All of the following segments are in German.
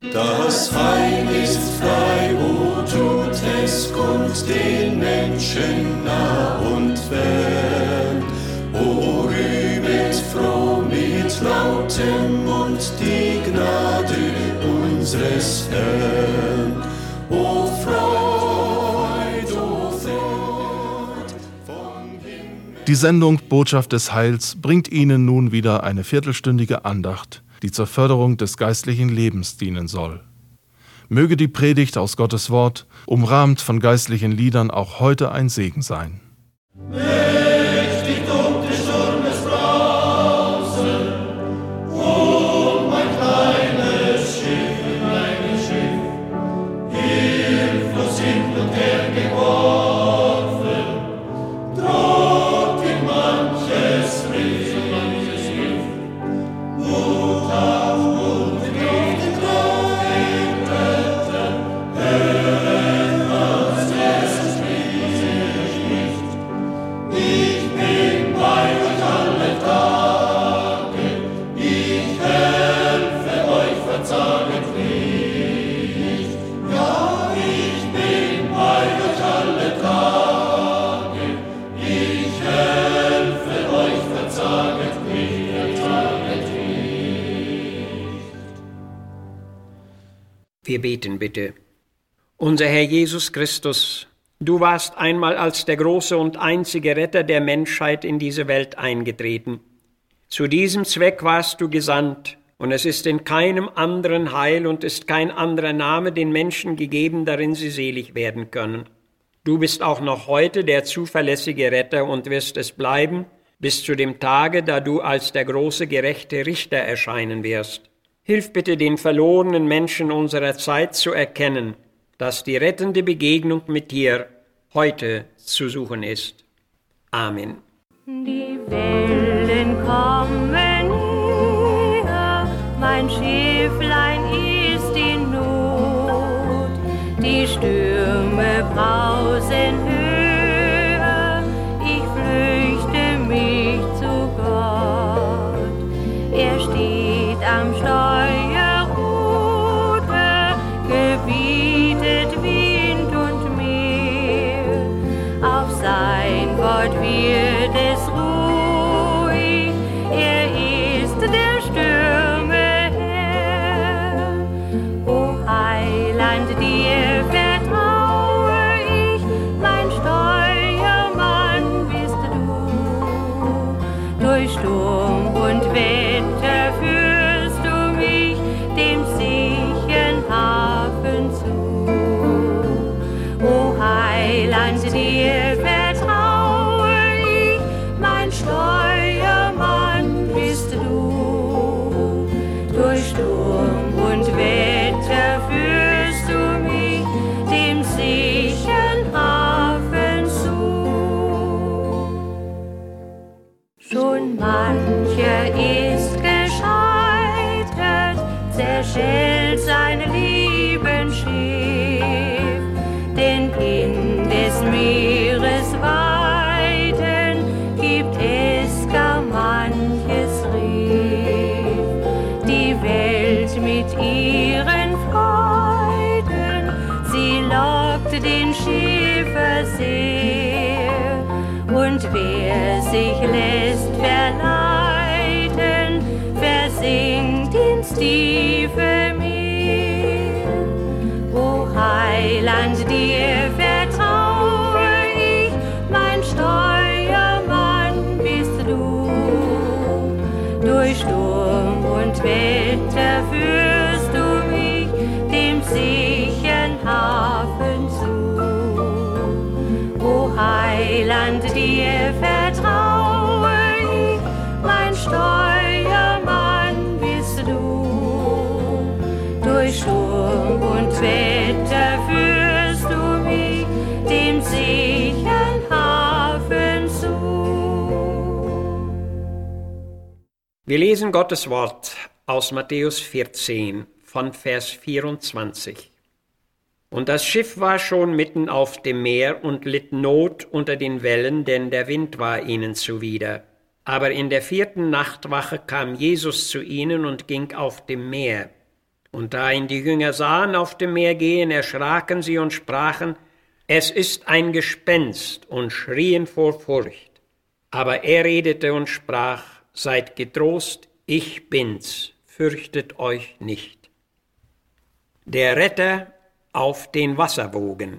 Das Heil ist frei, o tut es kund den Menschen nah und fern. O rühmet froh mit lautem Mund die Gnade unseres Herrn. O Freud vom Himmel. Die Sendung Botschaft des Heils bringt Ihnen nun wieder eine viertelstündige Andacht, die zur Förderung des geistlichen Lebens dienen soll. Möge die Predigt aus Gottes Wort, umrahmt von geistlichen Liedern, auch heute ein Segen sein. Mächtig tobt des Sturmes Brausen, mein kleines Schiff, hilflos hin und her geworfen, droht in manches Riff, Mut auf Mut auf den Retter, höret, was Jesus spricht. Ich bin bei euch alle Tage, ich helfe euch, verzaget nicht. Ja, ich bin bei euch alle Tage, ich helfe euch, verzaget nicht, verzaget nicht. Wir beten bitte. Unser Herr Jesus Christus, du warst einmal als der große und einzige Retter der Menschheit in diese Welt eingetreten. Zu diesem Zweck warst du gesandt, und es ist in keinem anderen Heil und ist kein anderer Name den Menschen gegeben, darin sie selig werden können. Du bist auch noch heute der zuverlässige Retter und wirst es bleiben, bis zu dem Tage, da du als der große gerechte Richter erscheinen wirst. Hilf bitte den verlorenen Menschen unserer Zeit zu erkennen, dass die rettende Begegnung mit dir heute zu suchen ist. Amen. Die Wellen kommen näher, mein Schifflein ist in Not. Die Stürme brausen höher, ich flüchte mich zu Gott. Er steht am Steuerruder, gebietet Wind und Meer. Auf sein Wort wird es ruhig, er ist der Stürme Herr. O Heiland, dir vertraue ich, mein Steuermann bist du. Durch Sturm und Wetter führst du mich dem sichern Hafen zu. O Heiland, dir vertraue ich, mein Steuermann bist du. Durch Sturm und Wetter führst du mich dem sichern Hafen zu. Schon mancher ist gescheitert, zerschellt sein Lebensschiff, denn in des Meeres Weiten gibt es gar manches Riff. Die Welt mit ihren Freuden, sie lockt den Schiffer sehr, und wer sich lässt verleiten, versinkt ins tiefe Meer. O Heiland, dir vertraue ich, mein Steuermann bist du. Durch Sturm und Wetter führst du mich dem sichern Hafen zu. O Heiland, dir vertraue ich, mein Steuermann bist du. Durch Sturm und Wetter führst du mich dem sichern Hafen zu. Wir lesen Gottes Wort aus Matthäus 14 von Vers 24. Und das Schiff war schon mitten auf dem Meer und litt Not unter den Wellen, denn der Wind war ihnen zuwider. Aber in der 4. Nachtwache kam Jesus zu ihnen und ging auf dem Meer. Und da ihn die Jünger sahen auf dem Meer gehen, erschraken sie und sprachen, es ist ein Gespenst, und schrien vor Furcht. Aber er redete und sprach, seid getrost, ich bin's, fürchtet euch nicht. Der Retter auf den Wasserwogen.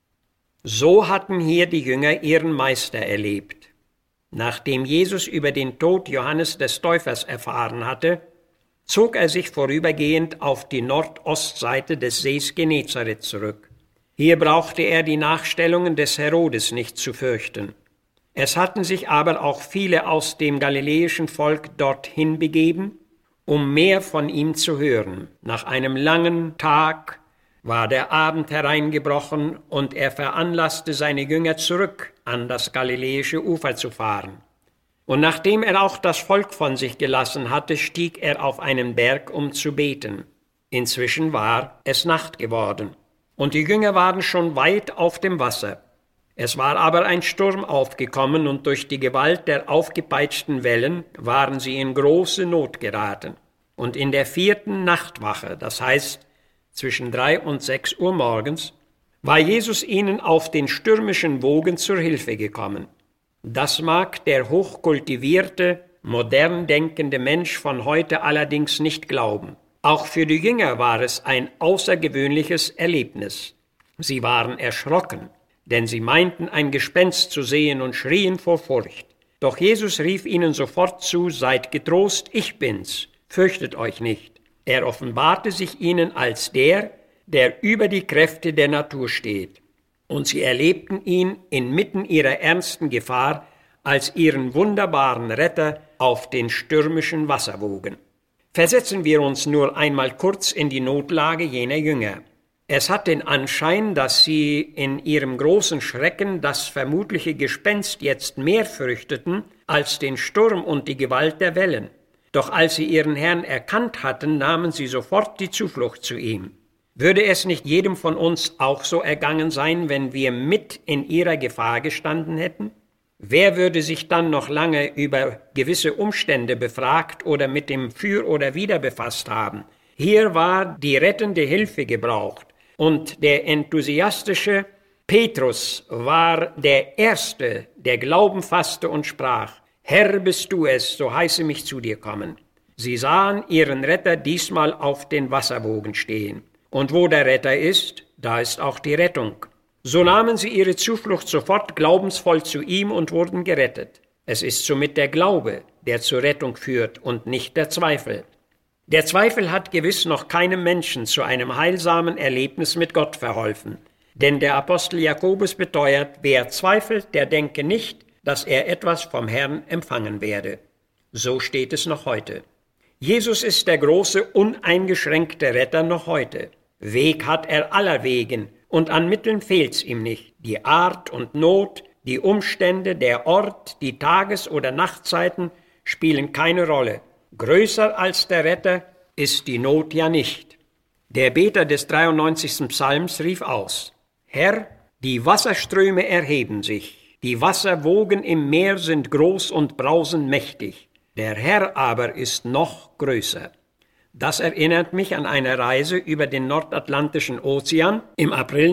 So hatten hier die Jünger ihren Meister erlebt. Nachdem Jesus über den Tod Johannes des Täufers erfahren hatte, zog er sich vorübergehend auf die Nordostseite des Sees Genezareth zurück. Hier brauchte er die Nachstellungen des Herodes nicht zu fürchten. Es hatten sich aber auch viele aus dem galiläischen Volk dorthin begeben, um mehr von ihm zu hören. Nach einem langen Tag war der Abend hereingebrochen und er veranlasste seine Jünger zurück an das galiläische Ufer zu fahren. Und nachdem er auch das Volk von sich gelassen hatte, stieg er auf einen Berg, um zu beten. Inzwischen war es Nacht geworden, und die Jünger waren schon weit auf dem Wasser. Es war aber ein Sturm aufgekommen, und durch die Gewalt der aufgepeitschten Wellen waren sie in große Not geraten. Und in der 4. Nachtwache, das heißt zwischen 3 und 6 Uhr morgens, war Jesus ihnen auf den stürmischen Wogen zur Hilfe gekommen. Das mag der hochkultivierte, modern denkende Mensch von heute allerdings nicht glauben. Auch für die Jünger war es ein außergewöhnliches Erlebnis. Sie waren erschrocken, denn sie meinten, ein Gespenst zu sehen und schrien vor Furcht. Doch Jesus rief ihnen sofort zu, seid getrost, ich bin's, fürchtet euch nicht. Er offenbarte sich ihnen als der über die Kräfte der Natur steht. Und sie erlebten ihn inmitten ihrer ernsten Gefahr als ihren wunderbaren Retter auf den stürmischen Wasserwogen. Versetzen wir uns nur einmal kurz in die Notlage jener Jünger. Es hat den Anschein, dass sie in ihrem großen Schrecken das vermutliche Gespenst jetzt mehr fürchteten als den Sturm und die Gewalt der Wellen. Doch als sie ihren Herrn erkannt hatten, nahmen sie sofort die Zuflucht zu ihm. Würde es nicht jedem von uns auch so ergangen sein, wenn wir mit in ihrer Gefahr gestanden hätten? Wer würde sich dann noch lange über gewisse Umstände befragt oder mit dem Für oder Wider befasst haben? Hier war die rettende Hilfe gebraucht, und der enthusiastische Petrus war der Erste, der Glauben fasste und sprach, Herr, bist du es, so heiße mich zu dir kommen. Sie sahen ihren Retter diesmal auf den Wasserwogen stehen. Und wo der Retter ist, da ist auch die Rettung. So nahmen sie ihre Zuflucht sofort glaubensvoll zu ihm und wurden gerettet. Es ist somit der Glaube, der zur Rettung führt und nicht der Zweifel. Der Zweifel hat gewiss noch keinem Menschen zu einem heilsamen Erlebnis mit Gott verholfen. Denn der Apostel Jakobus beteuert, wer zweifelt, der denke nicht, dass er etwas vom Herrn empfangen werde. So steht es noch heute. Jesus ist der große, uneingeschränkte Retter noch heute. Weg hat er aller Wegen, und an Mitteln fehlt's ihm nicht. Die Art und Not, die Umstände, der Ort, die Tages- oder Nachtzeiten spielen keine Rolle. Größer als der Retter ist die Not ja nicht. Der Beter des 93. Psalms rief aus, Herr, die Wasserströme erheben sich. Die Wasserwogen im Meer sind groß und brausen mächtig. Der Herr aber ist noch größer. Das erinnert mich an eine Reise über den Nordatlantischen Ozean im April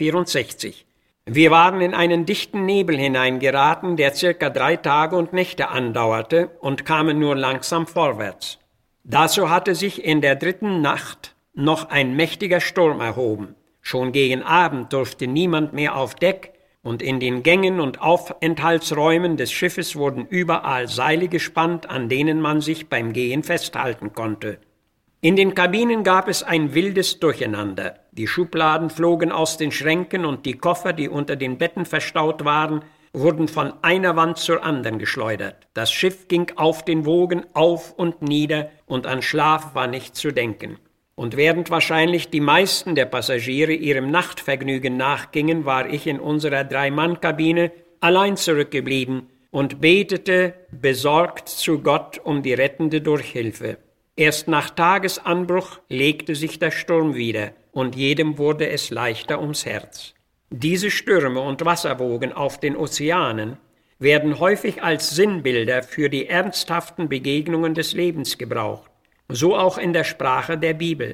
1964. Wir waren in einen dichten Nebel hineingeraten, der circa 3 Tage und Nächte andauerte, und kamen nur langsam vorwärts. Dazu hatte sich in der 3. Nacht noch ein mächtiger Sturm erhoben. Schon gegen Abend durfte niemand mehr auf Deck, und in den Gängen und Aufenthaltsräumen des Schiffes wurden überall Seile gespannt, an denen man sich beim Gehen festhalten konnte. In den Kabinen gab es ein wildes Durcheinander. Die Schubladen flogen aus den Schränken und die Koffer, die unter den Betten verstaut waren, wurden von einer Wand zur anderen geschleudert. Das Schiff ging auf den Wogen auf und nieder, und an Schlaf war nicht zu denken. Und während wahrscheinlich die meisten der Passagiere ihrem Nachtvergnügen nachgingen, war ich in unserer 3-Mann-Kabine allein zurückgeblieben und betete besorgt zu Gott um die rettende Durchhilfe. Erst nach Tagesanbruch legte sich der Sturm wieder, und jedem wurde es leichter ums Herz. Diese Stürme und Wasserwogen auf den Ozeanen werden häufig als Sinnbilder für die ernsthaften Begegnungen des Lebens gebraucht. So auch in der Sprache der Bibel.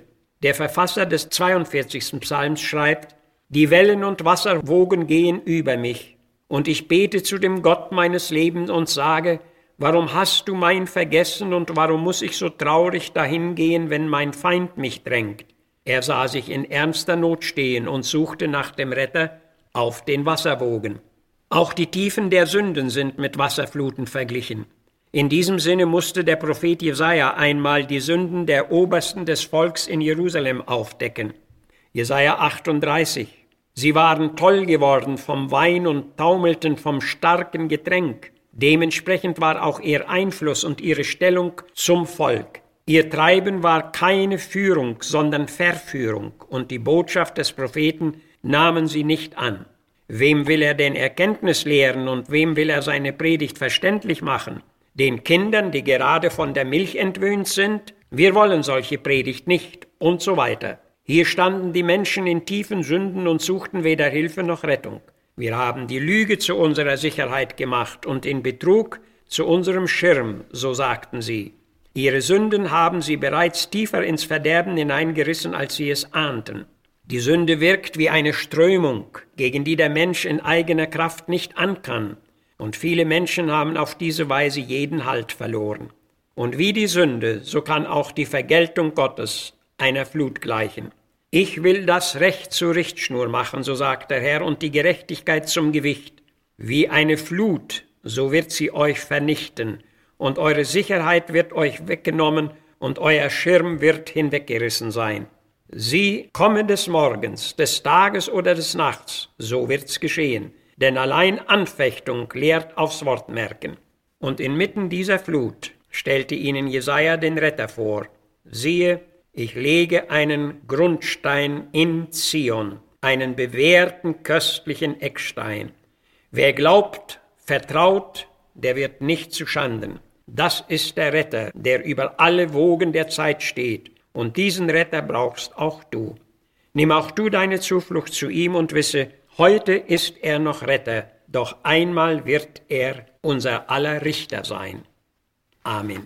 Der Verfasser des 42. Psalms schreibt: Die Wellen und Wasserwogen gehen über mich, und ich bete zu dem Gott meines Lebens und sage: Warum hast du mein vergessen und warum muss ich so traurig dahingehen, wenn mein Feind mich drängt? Er sah sich in ernster Not stehen und suchte nach dem Retter auf den Wasserwogen. Auch die Tiefen der Sünden sind mit Wasserfluten verglichen. In diesem Sinne musste der Prophet Jesaja einmal die Sünden der Obersten des Volks in Jerusalem aufdecken. Jesaja 38: Sie waren toll geworden vom Wein und taumelten vom starken Getränk. Dementsprechend war auch ihr Einfluss und ihre Stellung zum Volk. Ihr Treiben war keine Führung, sondern Verführung, und die Botschaft des Propheten nahmen sie nicht an. Wem will er denn Erkenntnis lehren und wem will er seine Predigt verständlich machen? Den Kindern, die gerade von der Milch entwöhnt sind? Wir wollen solche Predigt nicht, und so weiter. Hier standen die Menschen in tiefen Sünden und suchten weder Hilfe noch Rettung. Wir haben die Lüge zu unserer Sicherheit gemacht und den Betrug zu unserem Schirm, so sagten sie. Ihre Sünden haben sie bereits tiefer ins Verderben hineingerissen, als sie es ahnten. Die Sünde wirkt wie eine Strömung, gegen die der Mensch in eigener Kraft nicht ankann, und viele Menschen haben auf diese Weise jeden Halt verloren. Und wie die Sünde, so kann auch die Vergeltung Gottes einer Flut gleichen. Ich will das Recht zur Richtschnur machen, so sagt der Herr, und die Gerechtigkeit zum Gewicht. Wie eine Flut, so wird sie euch vernichten, und eure Sicherheit wird euch weggenommen, und euer Schirm wird hinweggerissen sein. Sie komme des Morgens, des Tages oder des Nachts, so wird's geschehen, denn allein Anfechtung lehrt aufs Wort merken. Und inmitten dieser Flut stellte ihnen Jesaja den Retter vor. Siehe, ich lege einen Grundstein in Zion, einen bewährten, köstlichen Eckstein. Wer glaubt, vertraut, der wird nicht zu Schanden. Das ist der Retter, der über alle Wogen der Zeit steht. Und diesen Retter brauchst auch du. Nimm auch du deine Zuflucht zu ihm und wisse, heute ist er noch Retter, doch einmal wird er unser aller Richter sein. Amen.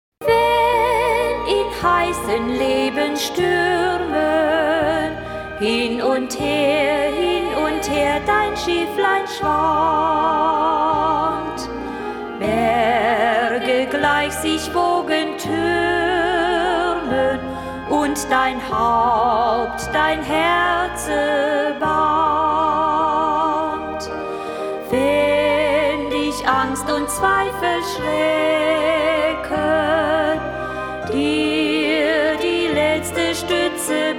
Wenn in heißen Lebensstürmen hin und her dein Schifflein schwankt, Berge gleich sich Wogen türmen und dein Haupt, dein Herze bangt. Wenn dich Angst und Zweifel schrecken, dir die letzte Stütze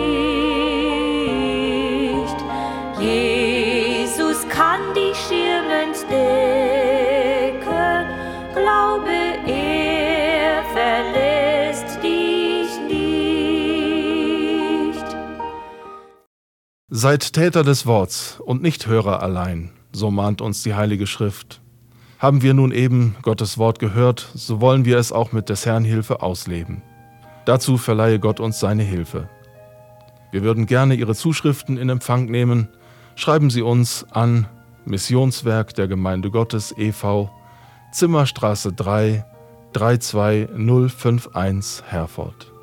bricht, Jesus kann dich schirmend decken, glaube er verlässt dich nicht. Seid Täter des Worts und nicht Hörer allein, so mahnt uns die Heilige Schrift. Haben wir nun eben Gottes Wort gehört, so wollen wir es auch mit des Herrn Hilfe ausleben. Dazu verleihe Gott uns seine Hilfe. Wir würden gerne Ihre Zuschriften in Empfang nehmen. Schreiben Sie uns an Missionswerk der Gemeinde Gottes e.V., Zimmerstraße 3, 32051 Herford.